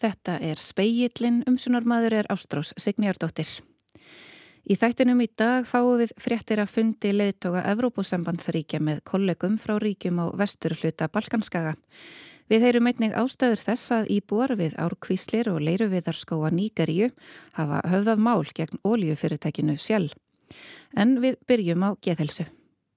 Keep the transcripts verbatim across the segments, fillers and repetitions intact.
Þetta er Spegillinn, umsjónarmaður er Ástrós Signýjardóttir. Í þættinum í dag fáum við fréttir að fundi leiðtoga Evrópusambandsríkja með kollegum frá ríkjum á vesturhluta Balkanskaga. Við heyrum einnig ástæður þess að íbúar við Árkvíslir og Leiruviðarskóga Nígeríu hafa höfðað mál gegn olíufyrirtækinu Shell. En við byrjum á geðheilsu.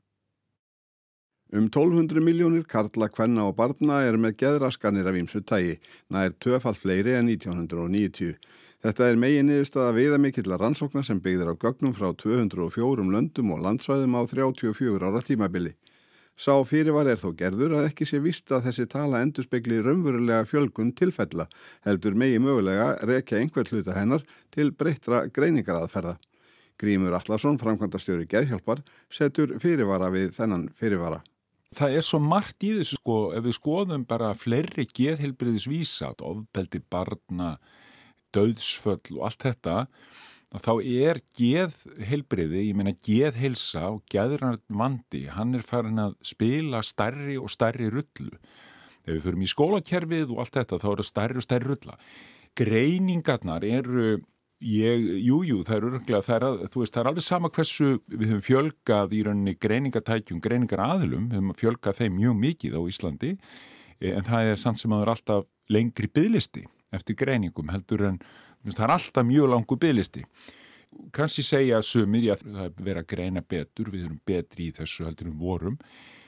Um tólf hundruð milljónir karla, kvenna og barna er með geðraskanir af ýmsu tagi, nær tvöfalt fleiri en nítján hundruð níutíu. Þetta er meginniðurstaða viðamikilla rannsókna sem byggðir á gögnum frá tvö hundruð og fjórum löndum og landsvæðum á þrjátíu og fjögurra ára tímabili. Sá fyrirvar er þó gerður að ekki sé víst að þessi tala endurspegli raunverulega fjölgun tilfella, heldur megi mögulega rekja einhver hluta hennar til breyttra greiningaraðferða. Grímur Atlason, framkvæmdastjóri Geðhjálpar, setur fyrirvara við þennan fyrirvara. Það er svo margt í þessu, sko, ef við skoðum bara fleiri geðheilbrigðisvísa, ofbeldi barna, dauðsföll og allt þetta, þá er geðheilbrigði, ég meina geðheilsa og geðrænn vandi, hann er farin að spila stærri og stærri rullu. Ef við förum í skólakerfið og allt þetta, þá er það stærri og stærri rulla. Greiningarnar eru Ég, jú, jú, það er örgulega, það er, þú veist, það er alveg sama hversu við höfum fjölgað í rauninni greiningatækjum, greiningaraðilum, við höfum fjölgað þeim mjög mikið á Íslandi, en það er samt sem að það er alltaf lengri biðlisti eftir greiningum, heldur en það er alltaf mjög langur biðlisti. Kannski segja sumir, já, það er verið að greina betur, við erum betri í þessu heldur en vorum.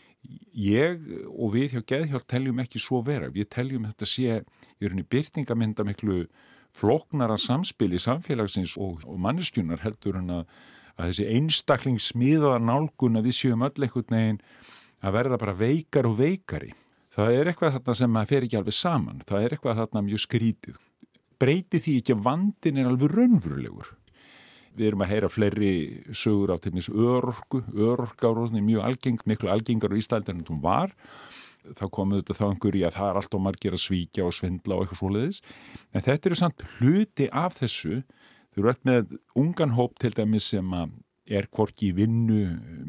Ég og við hjá Geðhjálp teljum ekki svo vera, við teljum þetta sé í rauninni birtingamynda miklu flóknara samspil í samfélagsins og, og manneskjunar heldur en að, að þessi einstaklingsmiðaða nálgun að við séum öll einhvern veginn að verða bara veikar og veikari. Það er eitthvað þarna sem að fer ekki alveg saman, það er eitthvað þarna mjög skrítið. Breyti því ekki að vandin er alveg raunverulegur. Við erum að heyra fleiri sögur af til dæmis örorku, örorkáróðni mjög algeng, miklu algengar og ístældir en hún var. Þá komið þetta þá einhverju að það er alltaf margir að svíkja og svindla og eitthvað svoleiðis. En þetta eru samt hluti af þessu. Þau eru alltaf með ungan hóp til dæmis sem er hvorki í vinnu,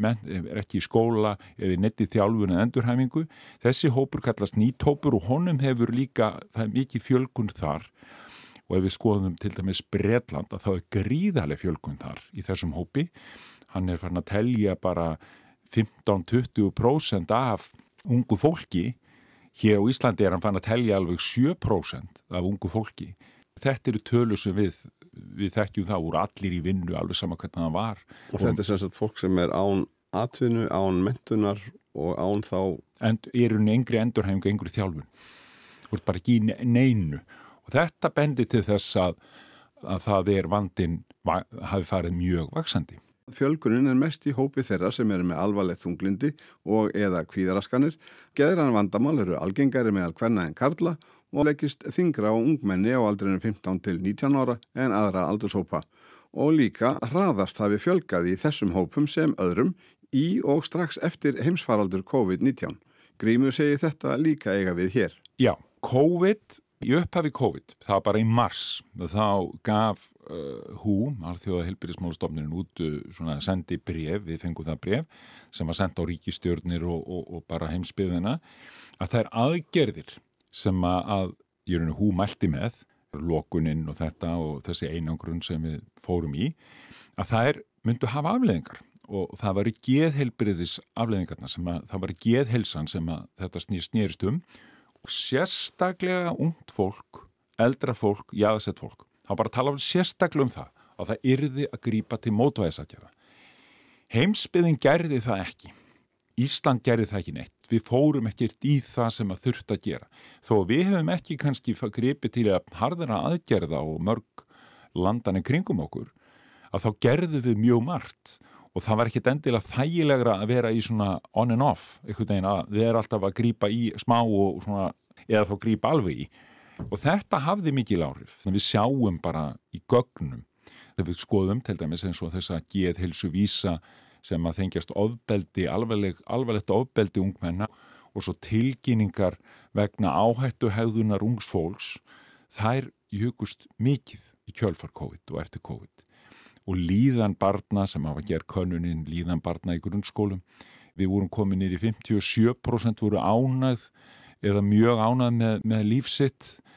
er ekki í skóla eða í netti þjálfun eða endurhæfingu. Þessi hópur kallast nýthópur og honum hefur líka, það er mikið fjölgun þar. Og ef við skoðum til dæmis Bretland að þá er gríðarleg fjölgun þar í þessum hópi. Hann er farin að telja bara fimmtán til tuttugu prósent af ungu fólki. Hér á Íslandi er hann fann að telja alveg sjö prósent af ungu fólki. Þetta eru tölur sem við, við þekkjum það úr allir í vinnu, alveg sama hvernig það var. Og þetta er sem sagt fólk sem er án atvinnu, án menntunar og án þá... En eru engri endurhæfingu, engri þjálfun. Þú ert bara ekki í neinu. Og þetta bendir til þess að, að það er vandinn hafi farið mjög vaxandi. Fjölgunin er mest í hópi þeirra sem eru með alvarlegt þunglindi og eða kvíðaraskanir. Geðræn vandamál eru algengari meðal kvenna en karla og leggist þyngra á ungmenni á aldrinu fimmtán til nítján ára en aðra aldurshópa. Og líka hraðast hafi fjölgað í þessum hópum sem öðrum í og strax eftir heimsfaraldur COVID nítján. Grímur segir þetta líka eiga við hér. Já, COVID... Í upphafi COVID, það var bara í mars, þá gaf uh, H U, Alþjóða heilbrigðismálastofnunin út uh, svona sendi bréf, við fengum það bréf sem var sendt á ríkisstjórnir og, og, og bara heimsbyggðina, að það er aðgerðir sem að í rauninu H U mælti með, lokuninn og þetta og þessi einangrun sem við fórum í, að það er, myndu hafa afleiðingar og það var geðheilbrigðis afleiðingarna sem að, það var geðheilsan sem að þetta snýrst um. Og sérstaklega ungt fólk, eldra fólk, jaðarsett fólk. Það var bara að tala um sérstaklega um það og það yrði að grípa til mótvægisaðgerða. Heimsbyggðin gerði það ekki. Ísland gerði það ekki neitt. Við fórum ekkert í það sem að þurft að gera. Þó við hefum ekki kannski gripið til að harðara aðgerða og mörg landan en kringum okkur, að þá gerðu við mjög margt. Og það var ekkert endilega þægilegra að vera í svona on and off, einhvern veginn að við erum alltaf að grípa í smá og svona, eða þá grípa alveg í. Og þetta hafði mikil áhrif, þannig við sjáum bara í gögnum, þegar við skoðum til dæmis eins og þessa geðheilsu vísa sem að þengjast ofbeldi, alvarleg, alvarlegt ofbeldi ungmenna og svo tilkynningar vegna áhættu hegðunar ungs fólks, þær jukust mikið í kjölfar COVID og eftir COVID. Og líðan barna sem hafa gerð könnunin, líðan barna í grunnskólum. Við vorum komin niður í fimmtíu og sjö prósent voru ánægð eða mjög ánægð með, með lífsitt.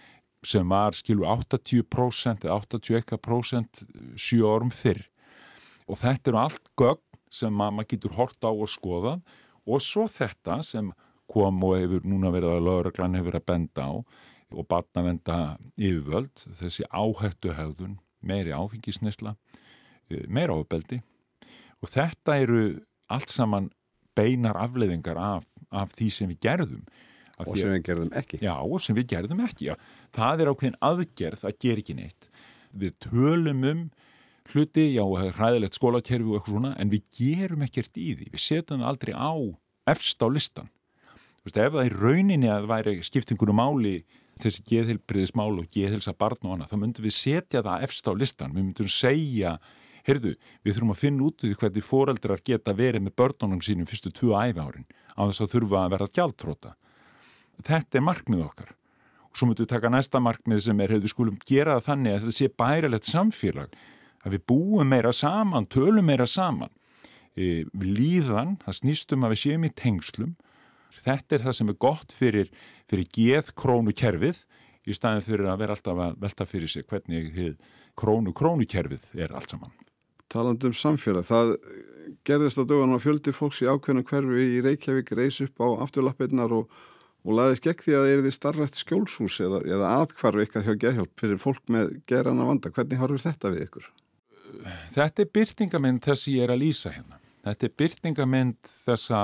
sem var skilur áttatíu prósent eða áttatíu og eitt prósent sjö árum fyrr. Og þetta eru allt gögn sem maður getur hort á og skoða og svo þetta sem kom og hefur núna verið að lögreglan hefur að benda á og barnavernda yfirvöld, þessi áhættuhegðun, meiri áfengisneysla, meira ofbeldi og þetta eru allt saman beinar afleiðingar af, af því sem við gerðum. Og sem við gerðum ekki. Já, og sem við gerðum ekki. Já. Það er ákveðin aðgerð að gera ekki neitt. Við tölum um hluti, já, það er hræðilegt skólakerfi og eitthvað svona, en við gerum ekkert í því. Við setjum það aldrei á efst á listan. Þú veist, ef það er rauninni að væri skiptingunum máli þessi geðheilbrigðismál og geðheilsa barn og annað, þá myndum við setja það efst á listan. Við myndum segja, heyrðu, við þurfum að finna út því hvernig foreldrar geta verið með börnunum sínum fyrstu tvö æviárin á þess að þurfa að vera gjaldþrota. Þetta er markmið okkar. Og svo myndum við taka næsta markmið sem er, heyrðu, við skulum gera það þannig að þetta sé bærilegt samfélag, að við búum meira saman, tölum meira saman. E, við líðan, það snýstum að við séum í tengslum. Þetta er það sem er gott fyrir, fyrir geðkrónukerfið í staðin fyrir að vera alltaf að velta fyrir sig hvernig krónu-krónukerfið er allt saman. Talandi um samfélag, það gerðist á dögunum að fjöldi fólks í ákveðnu hverfi í Reykjavík reis upp á afturlappirnar og, og laðist gegn því að það er því starfrætt skjólshús eða, eða atkvarfi ykkar hjá geðhjálp fyrir fólk með geðrana vanda. Hvernig horfir þetta við ykkur? Þetta er birtingamynd þess ég er að lýsa hérna. Þetta er birtingamynd þessa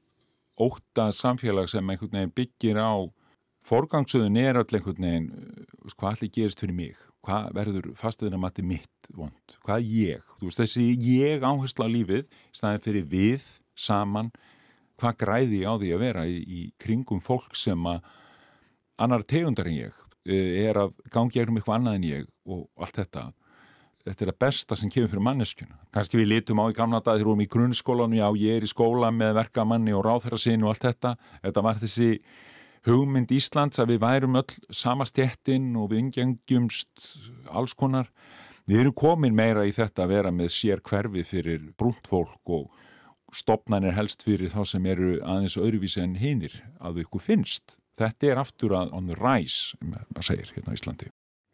ótta samfélag sem einhvern veginn byggir á forgangsröðun er öll einhvern veginn hvað allir gerist fyrir mig, hvað verður fasteigna mati mitt vond, hvað er ég, þú veist þessi ég áhersla á lífið í staðinn fyrir við saman, hvað græði ég á því að vera í, í kringum fólk sem að annar tegundar en ég er að gangi um eitthvað annað en ég og allt þetta. Þetta er það besta sem kemur fyrir manneskjuna. Kannski við litum á í gamla dag þegar við erum í grunnskólanum, já ég er í skóla með verkamanni og ráðherra sinni og allt þetta. Þetta var þessi hugmynd Íslands að við værum öll sama stéttin og við umgengjumst alls konar. Við erum komin meira í þetta að vera með sér hverfi fyrir brúnt fólk og stofnanir helst fyrir þá sem eru aðeins öðruvísi en hinir að ykkur finnst. Þetta er aftur að on the rise, maður segir hérna á Íslandi.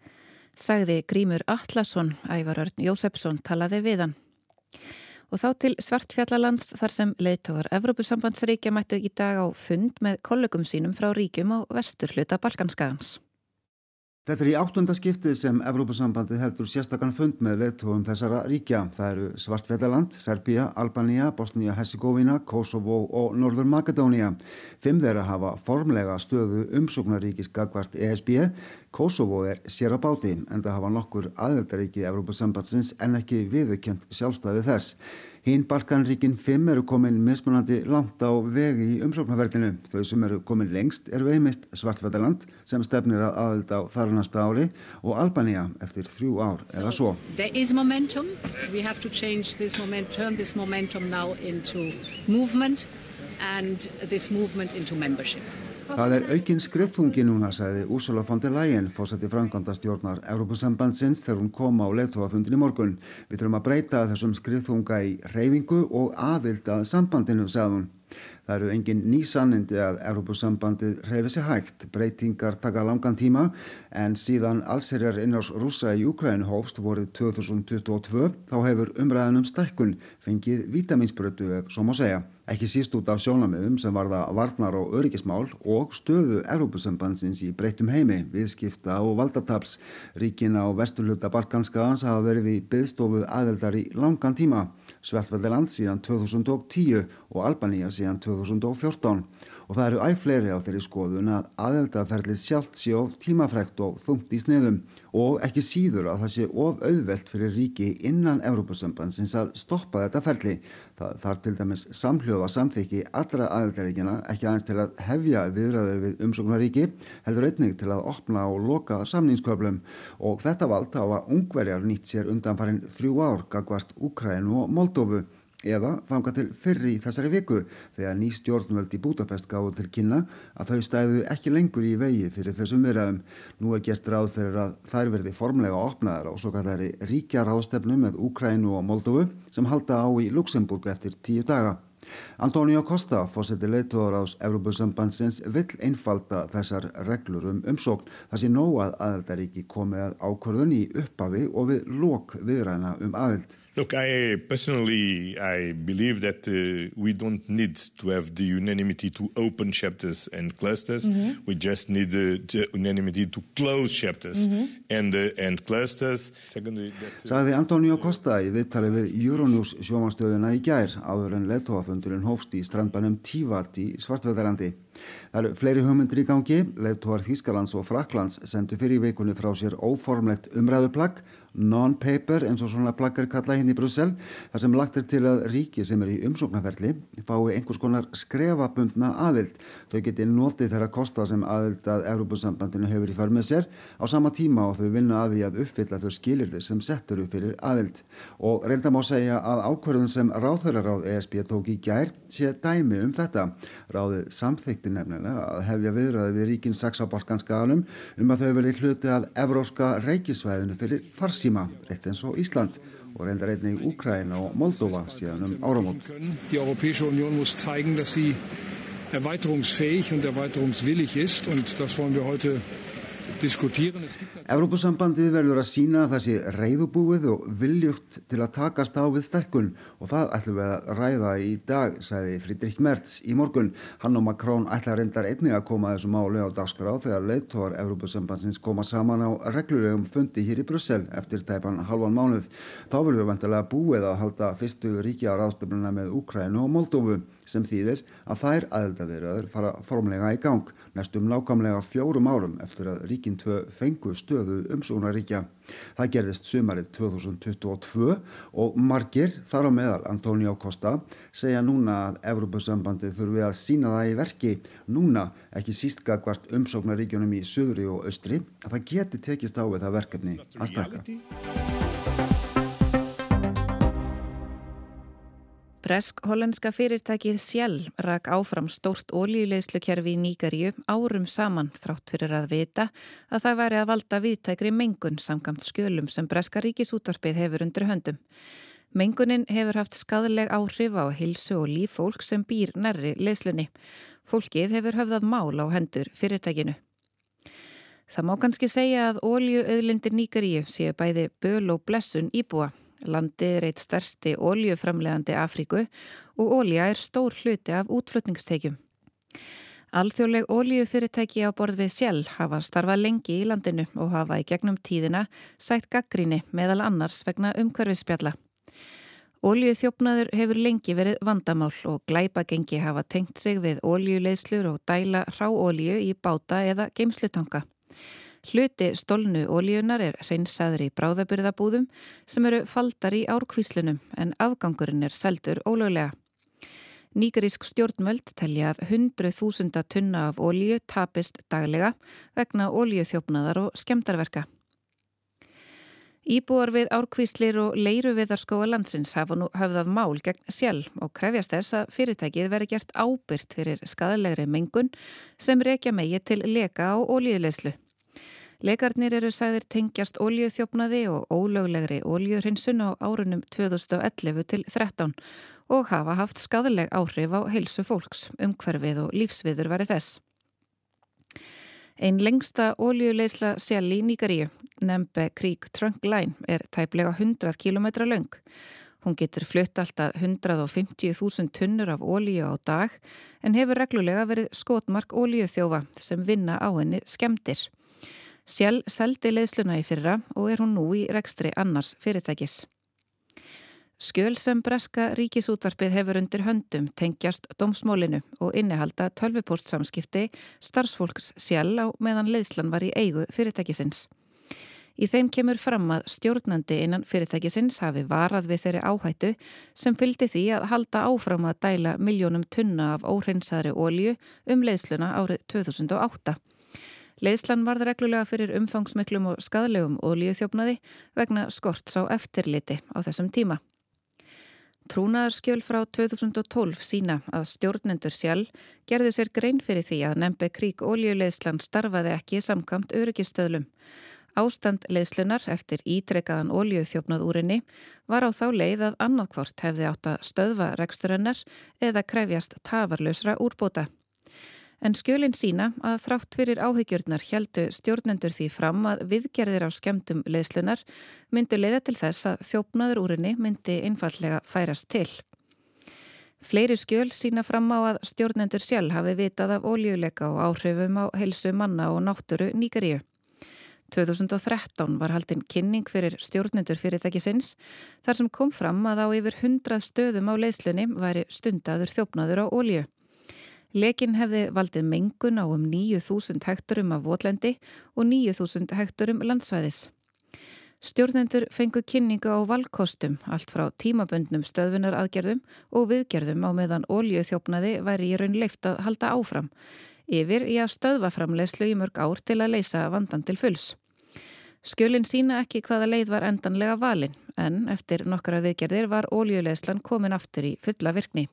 Sagði Grímur Atlason, Ævar Örn Jósefsson talaði við hann. Og þá til Svartfjallalands þar sem leiðtogar Evrópusambandsríkja mættu í dag á fund með kollegum sínum frá ríkjum á vesturhluta Balkanskagans. Þetta er í áttunda skiptið sem Evrópusambandið heldur sérstakann fund með leiðtogum þessara ríkja. Það eru Svartfjallaland, Serbía, Albanía, Bosnía-Hercegovina, Kosovo og Norður-Makedónía. Fimm þeirra hafa formlega stöðu umsóknaríkis gagnvart E S B. Kosovo er sér að báti, enda hafa nokkur aðildarríki Evrópusambandsins en ekki viðurkennt sjálfstæði þess. Hinn Balkanríkin fimm eru komin mismunandi langt á vegi í umsóknarferlinu. Þau sem eru komin lengst eru einmitt Svartfjallaland sem stefnir að aðild á þar næsta ári og Albanía eftir þrjú ár eða svo. There is momentum. We have to change this momentum, turn this momentum now into movement and this movement into membership. Það er aukinn skriðþungi núna, sagði Ursula von der Leyen, forseti framkvæmdastjórnar Evrópusambandsins þegar hún kom á leiðtogafundin í morgun. Við þurfum að breyta þessum skriðþunga í hreyfingu og aðild að sambandinu, sagði hún. Það eru engin ný sannindi að Evrópusambandið hreyfi sig hægt. Breytingar taka langan tíma en síðan allsherjar innrás Rússa í Úkraínu hófst vorið tvö þúsund tuttugu og tvö þá hefur umræðan um stækkun fengið vítamínsbrautu ef svo má segja. Ekki síst út af sjónarmiðum sem varða varnar- og öryggismál og stöðu Evrópusambandsins í breyttum heimi, viðskipta og valdataps. Ríkin á vesturhluta Balkanskagans hafa verið í biðstofu aðildar í langan tíma. Svartfjallaland síðan tvö þúsund og tíu og Albanía síðan tvö þúsund og fjórtán. Og það eru æ fleiri á þeirri skoðun að aðildarferlið sjálft sé of tímafrekt og þungt í sniðum og ekki síður að það sé of auðvelt fyrir ríki innan Evrópusambandsins að stoppa þetta ferli. Það þarf til dæmis samhljóða samþykki allra aðildarríkjana ekki aðeins til að hefja viðræður við umsóknaríki, heldur einnig til að opna og loka samningsköflum og þetta vald hafa Ungverjar nýtt sér undanfarin þrjú ár gagnvart Úkraínu og Moldóvu. Eða þangað til fyrr í þessari viku þegar ný stjórnvöld í Búdapest gáfu til kynna að þau stæðu ekki lengur í vegi fyrir þessum viðræðum. Nú er gert ráð fyrir að þær verði formlega opnaðar á svokallari ríkjaráðstefnu með Úkraínu og Moldóvu sem halda á í Luxemburg eftir tíu daga. Antonio Costa, forseti leiðtogaráðs Evrópusambandsins, vill einfalda þessar reglur um umsókn. Það sé nóg að aðildarríki komi að ákvörðun í upphafi og við lok viðræðna um aðild. Look, I personally, I believe that uh, we don't need to have the unanimity to open chapters and clusters. Mm-hmm. We just need the, the unanimity to close chapters mm-hmm. and, uh, and clusters. Secondly, that, uh, Sagði Antonio Costa í viðtali við Euronews sjónvarpsstöðina í gær áður en leiðtogafundurinn hófst í strandbænum Tívat í Svartfjallalandi. Það eru fleiri hugmyndir í gangi. Leiðtogar Þýskalands og Frakklands sendu fyrir vikunni frá sér óformlegt umræðuplagg, non-paper eins og svona plaggar kalla hérna í Brussel, þar sem lagt er til að ríki sem er í umsóknarferli fái einhvers konar skrefabundna aðild. Þau geti notið þeirra kosta sem aðild að Evrópusambandinu hefur í för með sér á sama tíma og þau vinna að því að uppfylla þau skilyrðir sem sett eru fyrir aðild. Og reynda má segja að ákvörðun sem ráðherraráð E S B tók í gær sé dæmi um þetta. Ráðið samþykkti nefnilega að hefja viðræði við ríkin sex á Balkanskaganum um að þau verði hluti að evrópska reikisvæðinu fyrir farsíma, rétt eins og Ísland og reyndar einnig Úkraína og Moldova síðan um áramót. Die Europäische Union muss zeigen, dass sie erweiterungsfähig und erweiterungswillig ist und das wollen wir heute diskutieren. Evrópusambandið verður að sýna að það sé reiðubúið og viljugt til að takast á við stækkun og það ætlum við að ræða í dag, sagði Friedrich Merz í morgun. Hann og Macron ætla reyndar einnig að koma þessu máli á dagskrá þegar leiðtogar Evrópusambandsins koma saman á reglulegum fundi hér í Brussel eftir tæpan halvan mánuð. Þá verður vantilega búið að halda fyrstu ríkjaráðstefnuna með Úkraínu og Moldóvu, sem þýðir að þær aðildarviðræður fara formlega í gang næstum nákvæmlega fjórum árum eftir að ríkin tvö fengu stöðu umsóknarríkja. Það gerðist sumarið tvö þúsund tuttugu og tvö og margir, þar á meðal Antonio Costa, segja núna að Evrópusambandið þurfi að sýna það í verki núna, ekki síst gagnvart umsóknarríkjunum í suðri og austri, að það geti tekist á við það verkefni að stækka. Bresk-hollenska fyrirtækið Shell rak áfram stórt olíuleiðslukerfi í Nígeríu árum saman þrátt fyrir að vita að það væri að valda víðtækri mengun samkvæmt skjölum sem breska ríkisútvarpið hefur undir höndum. Mengunin hefur haft skaðleg áhrif á heilsu og líf fólk sem býr nærri leiðslunni. Fólkið hefur höfðað mál á hendur fyrirtækinu. Það má kannski segja að olíuauðlindir Nígeríu séu bæði böl og blessun íbúa. Landið er eitt stærsti olíuframleiðandi Afríku og olía er stór hluti af útflutningstekjum. Alþjóðleg olíufyrirtæki á borð við Shell hafa starfað lengi í landinu og hafa í gegnum tíðina sætt gagnrýni meðal annars vegna umhverfisspjalla. Olíuþjófnaður hefur lengi verið vandamál og glæpagengi hafa tengt sig við olíuleiðslur og dæla hráolíu í báta eða geymslutanga. Hluti stolnu olíunar er hreinsaður í bráðabirgðabúðum sem eru faldar í árkvíslunum en afgangurinn er seldur ólöglega. Nígerísk stjórnvöld telja að hundruð þúsunda tunna af olíu tapist daglega vegna olíuþjófnaðar og skemmdarverka. Íbúar við árkvíslir og leiruviðarskóga landsins hafa nú höfðað mál gegn Shell og krefjast þess að fyrirtækið veri gert ábyrgt fyrir skaðlegri mengun sem rekja megi til leka á olíuleiðslu. Lekarnir eru sagðir tengjast olíuþjófnaði og ólöglegri olíuhreinsun á árunum tvö þúsund og ellefu til þrettán og hafa haft skaðleg áhrif á heilsu fólks, umhverfið og lífsviðurværi þess. Ein lengsta olíuleiðsla Shell í Nígeríu, Nembe Creek Trunk Line, er tæplega hundrað kílómetra löng. Hún getur flutt alltaf hundrað og fimmtíu þúsund tunnur af olíu á dag en hefur reglulega verið skotmark olíuþjófa sem vinna á henni skemmdir. Shell seldi leiðsluna í fyrra og er hún nú í rekstri annars fyrirtækis. Skjöl sem breska ríkisútvarpið hefur undir höndum tengjast dómsmálinu og innihalda tölvupóstsamskipti starfsfólks Shell á meðan leiðslan var í eigu fyrirtækisins. Í þeim kemur fram að stjórnandi innan fyrirtækisins hafi varað við þeirri áhættu sem fylgdi því að halda áfram að dæla milljónum tunna af óhreinsaðri olíu um leiðsluna árið tvö þúsund og átta. Leiðslan varð reglulega fyrir umfangsmiklum og skaðlegum olíuþjófnaði vegna skorts á eftirliti á þessum tíma. Trúnaðarskjöl frá tvö þúsund og tólf sína að stjórnendur Shell gerðu sér grein fyrir því að Nembe Creek olíuleiðslan starfaði ekki samkvæmt öryggisstöðlum. Ástand leiðslunar eftir ítrekaðan olíuþjófnað úr henni var á þá leið að annarkvort hefði átt að stöðva rekstur hennar eða krefjast tafarlausra úrbóta. En skjölin sína að þrátt fyrir áhyggjurnar héldu stjórnendur því fram að viðgerðir á skemmtum leiðslunar myndu leiða til þess að þjófnaður úr henni myndi einfallega færast til. Fleiri skjöl sína fram á að stjórnendur sjálf hafi vitað af olíuleka og áhrifum á heilsu manna og náttúru Nígeríu. tvö þúsund og þrettán var haldin kynning fyrir stjórnendur fyrirtækisins þar sem kom fram að á yfir hundrað stöðum á leiðslunni væri stundaður þjófnaður á olíu. Lekinn hefði valdið mengun á um níu þúsund hekturum af votlendi og níu þúsund hekturum landsvæðis. Stjórnendur fengu kynningu á valkostum, allt frá tímabundnum stöðvunaraðgerðum og viðgerðum á meðan olíuþjófnaði væri í raun leyft að halda áfram, yfir í að stöðva framleiðslu í mörg ár til að leysa vandann til fulls. Skjölin sína ekki hvaða leið var endanlega valin, en eftir nokkra viðgerðir var olíuleiðslan komin aftur í fulla virkni.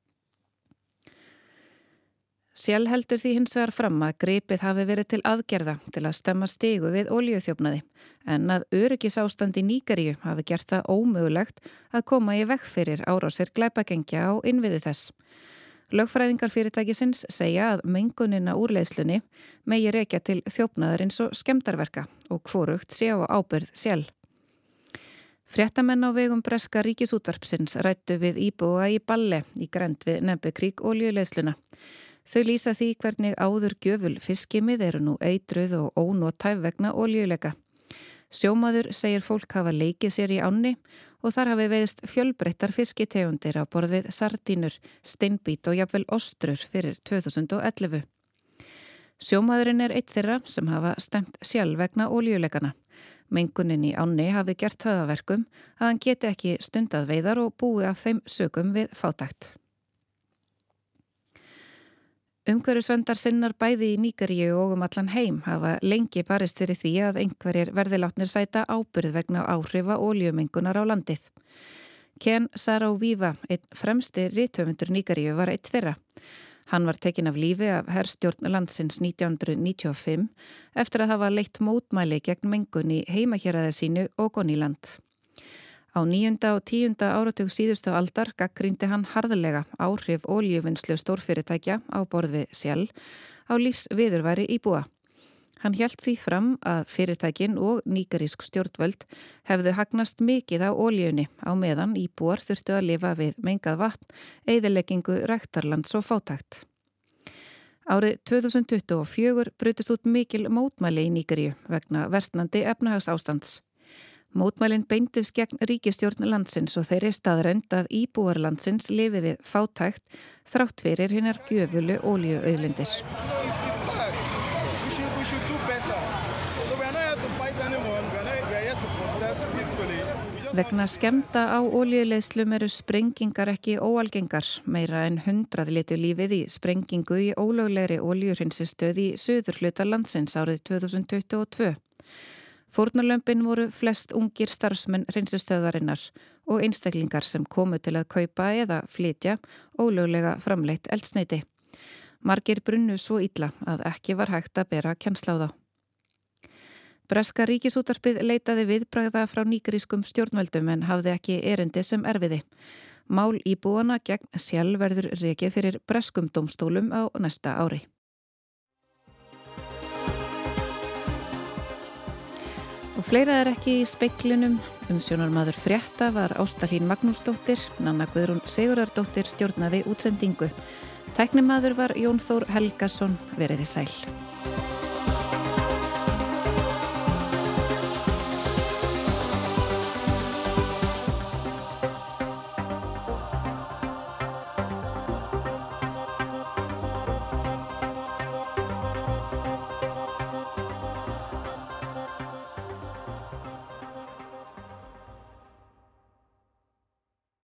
Shell heldur því hins vegar fram að gripið hafi verið til aðgerða til að stemma stigu við olíuþjófnaði, en að öryggisástand í Nígeríu hafi gert það ómögulegt að koma í veg fyrir árásir glæpagengja á innviði þess. Lögfræðingar fyrirtækisins segja að mengunina úr leiðslunni megi rekja til þjófnaðarins og skemmdarverka og hvorugt sé á ábyrgð Shell. Fréttamenn á vegum breska ríkisútvarpsins ræddu við íbúa í Balle í grennd við Nebukrík olíuleiðsluna. Þau lýsa því hvernig áður gjöful fiskimið eru nú eitruð og ónotæf vegna olíuleika. Sjómaður segir fólk hafa leikið sér í ánni og þar hafi veiðst fjölbreyttar fiskitegundir á borð við sardínur, steinbít og jafnvel ostrur fyrir tvö þúsund og ellefu. Sjómaðurinn er eitt þeirra sem hafa stemt sjálf vegna olíuleikana. Mengunin í ánni hafi gert það að verkum að hann geti ekki stundað veiðar og búi af þeim sökum við fátækt. Umhverfisverndar sinnar bæði í Nígeríu og um allan heim hafa lengi barist fyrir því að einhverjir verði látnir sæta ábyrgð vegna áhrifa olíumengunar á landið. Ken Saro-Wiwa, einn fremsti rithöfundur Nígeríu, var eitt þeirra. Hann var tekinn af lífi af herstjórn landsins nítján hundruð níutíu og fimm eftir að hafa leitt mótmæli gegn mengun í heimahéraði sínu Ogoniland. Á níunda og tíunda áratug síðustu aldar gagnrýndi hann harðlega áhrif olíuvinnslu stórfyrirtækja á borð við Shell á lífsviðurværi íbúa. Hann hélt því fram að fyrirtækin og nígerísk stjórnvöld hefðu hagnast mikið á olíunni á meðan íbúar þurftu að lifa við mengað vatn, eyðileggingu ræktarlands og fátækt. Árið tvö þúsund tuttugu og fjögur brutust út mikil mótmæli í Nígeríu vegna versnandi efnahagsástands. Mótmælin beindust gegn ríkisstjórn landsins og þeirri staðreynd að íbúar landsins lifi við fátækt þrátt fyrir hinar gjöfulu olíuauðlindir. Vegna skemmta á olíuleiðslum eru sprengingar ekki óalgengar. Meira en hundrað létu lífið í sprengingu í ólöglegri olíuhreinsistöð í suðurhluta landsins árið tvö þúsund tuttugu og tvö. Fórnarlömbin voru flest ungir starfsmenn hreinsistöðvarinnar og einstaklingar sem komu til að kaupa eða flytja ólöglega framleitt eldsneyti. Margir brunnu svo illa að ekki var hægt að bera kennsla á þá. Breska ríkisútvarpið leitaði viðbragða frá nígerískum stjórnvöldum en hafði ekki erindi sem erfiði. Mál íbúana gegn Shell verður rekið fyrir breskum dómstólum á næsta ári. Og fleira er ekki í speiklinum. Umsjónarmaður frétta var Ásta Hlín Magnúsdóttir, Nanna Guðrún Sigurðardóttir stjórnaði útsendingu. Tæknimaður var Jón Þór Helgason, veriði sæl.